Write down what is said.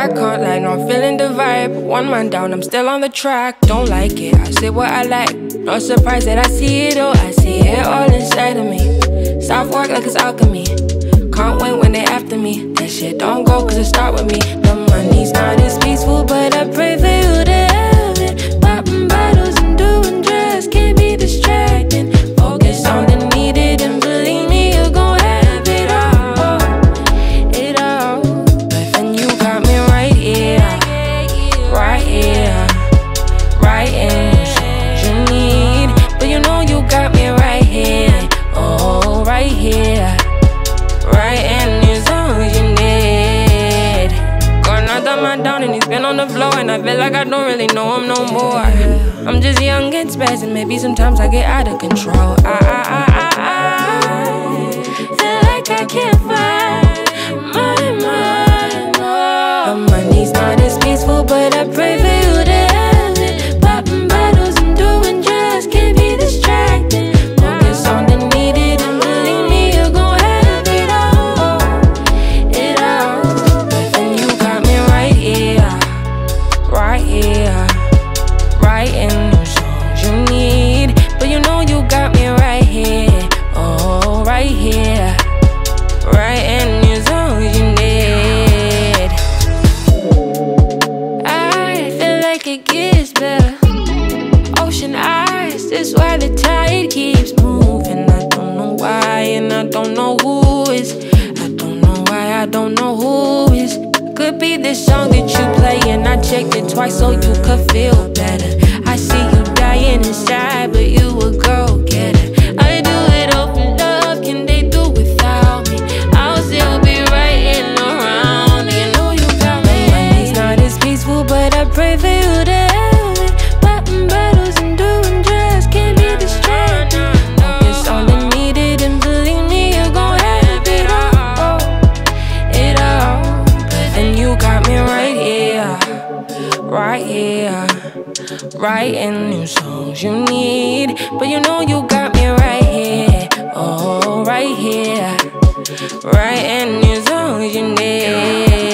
I can't lie, no, I'm feeling the vibe. One man down, I'm still on the track. Don't like it, I say what I like. Not surprised that I see it all, I see it all inside of me. Soft work like it's alchemy. Can't wait when they after me. That shit don't go cause it start with me. The money's not as peaceful, but I pray for you to have it. Popping bottles and doing drugs can't be distracting. Focus on the needed and believe me, you're gon' have it all. It all. But then you got me right here, right here, right in the songs you need. But you know you got me right here, oh, right here, right in the songs you need. Got another man down and he's been on the floor, and I feel like I don't really know him no more. I'm just young and spazzing, maybe sometimes I get out of control. I feel like I can't find my mind, no. The money's not as peaceful, but I pray for you to have it. Popping bottles and doing drugs can't be distracting. Focus on the needed and believe me, you're gon' have it all. It all. But then you got me right here, right here, right in the songs you need. But you know you got me right here, oh, right here, right in the songs you need. I feel like it gets better. Ocean eyes, that's why the tide keeps moving. I don't know why and I don't know who is. I don't know why, I don't know who is. Could be this song that you play and I checked it twice so you could feel better. I see you dying inside, but you a go-getter. I do it all for love, can they do without me? I'll still be right in around. You know you got me. Money's not as peaceful, but I pray for you to have it. Popping bottles and doing drugs can't be distracting. Focus on the needed and believe me, you're gon' have it all. It all. And you got me right here, right here, right in the songs you need. But you know you got me right here, oh, right here, right in the songs you need.